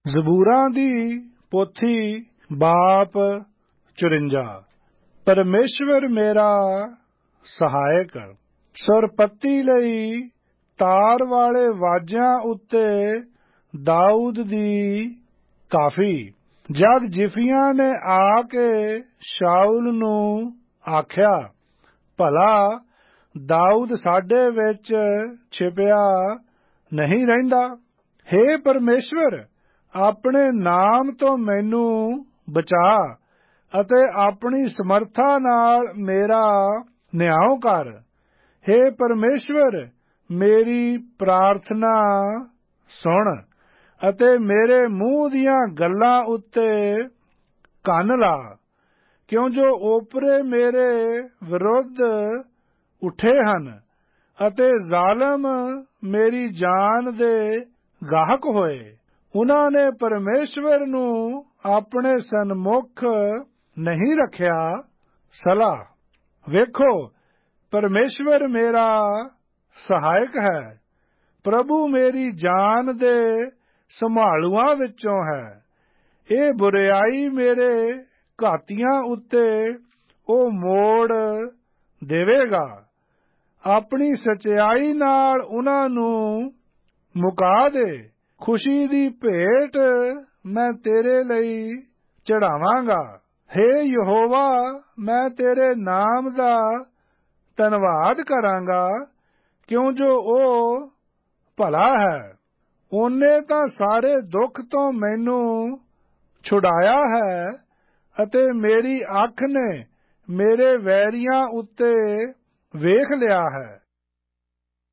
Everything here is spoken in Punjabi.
ਜ਼ਬੂਰਾਂ ਦੀ ਪੋਥੀ ਬਾਪ 54। ਪਰਮੇਸ਼ਵਰ ਮੇਰਾ ਸਹਾਇਕ। ਸੁਰਪੱਤੀ ਲਈ ਤਾਰ ਵਾਲੇ ਵਾਜਿਆਂ ਉੱਤੇ ਦਾਊਦ ਦੀ ਕਾਫੀ। ਜਦ ਜਿਫੀਆਂ ਨੇ ਆ ਕੇ ਸ਼ਾਊਲ ਨੂੰ ਆਖਿਆ, ਭਲਾ ਦਾਊਦ ਸਾਡੇ ਵਿੱਚ ਛਿਪਿਆ ਨਹੀਂ ਰਹਿੰਦਾ। ਹੇ ਪਰਮੇਸ਼ਵਰ, ਆਪਣੇ ਨਾਮ ਤੋਂ ਮੈਨੂੰ ਬਚਾ ਅਤੇ ਆਪਣੀ ਸਮਰਥਾ ਨਾਲ ਮੇਰਾ ਨਿਆਂ ਕਰ। ਹੇ ਪਰਮੇਸ਼ਵਰ, ਮੇਰੀ ਪ੍ਰਾਰਥਨਾ ਸੁਣ ਅਤੇ ਮੇਰੇ ਮੂੰਹ ਦੀਆਂ ਗੱਲਾਂ ਉੱਤੇ ਕੰਨ ਲਾ, ਕਿਉਂ ਜੋ ਓਪਰੇ ਮੇਰੇ ਵਿਰੁੱਧ ਉੱਠੇ ਹਨ ਅਤੇ ਜ਼ਾਲਮ ਮੇਰੀ ਜਾਨ ਦੇ ਗਾਹਕ ਹੋਏ। ਉਨ੍ਹਾਂ ਨੇ ਪਰਮੇਸ਼ਵਰ ਨੂੰ ਆਪਣੇ ਸਨਮੁਖ ਨਹੀਂ ਰੱਖਿਆ। ਸਲਾਹ। ਵੇਖੋ, ਪਰਮੇਸ਼ਵਰ ਮੇਰਾ ਸਹਾਇਕ ਹੈ। ਪ੍ਰਭੂ ਮੇਰੀ ਜਾਨ ਦੇ ਸੰਭਾਲੂਆਂ ਵਿੱਚੋਂ ਹੈ। ਇਹ ਬੁਰਿਆਈ ਮੇਰੇ ਘਾਤੀਆਂ ਉੱਤੇ ਉਹ ਮੋੜ ਦੇਵੇਗਾ। ਆਪਣੀ ਸਚਾਈ ਨਾਲ ਉਨ੍ਹਾਂ ਨੂੰ ਮੁਕਾ ਦੇ। ਖੁਸ਼ੀ ਦੀ ਭੇਟ ਮੈਂ ਤੇਰੇ ਲਈ ਚੜਾਵਾਂਗਾ। ਹੇ ਯਹੋਵਾ, ਮੈਂ ਤੇਰੇ ਨਾਮ ਦਾ ਧੰਨਵਾਦ ਕਰਾਂਗਾ, ਕਿਉਂ ਜੋ ਉਹ ਭਲਾ ਹੈ। ਉਹਨੇ ਤਾਂ ਸਾਰੇ ਦੁੱਖ ਤੋਂ ਮੈਨੂੰ ਛੁਡਾਇਆ ਹੈ ਅਤੇ ਮੇਰੀ ਅੱਖ ਨੇ ਮੇਰੇ ਵੈਰੀਆਂ ਉੱਤੇ ਵੇਖ ਲਿਆ ਹੈ।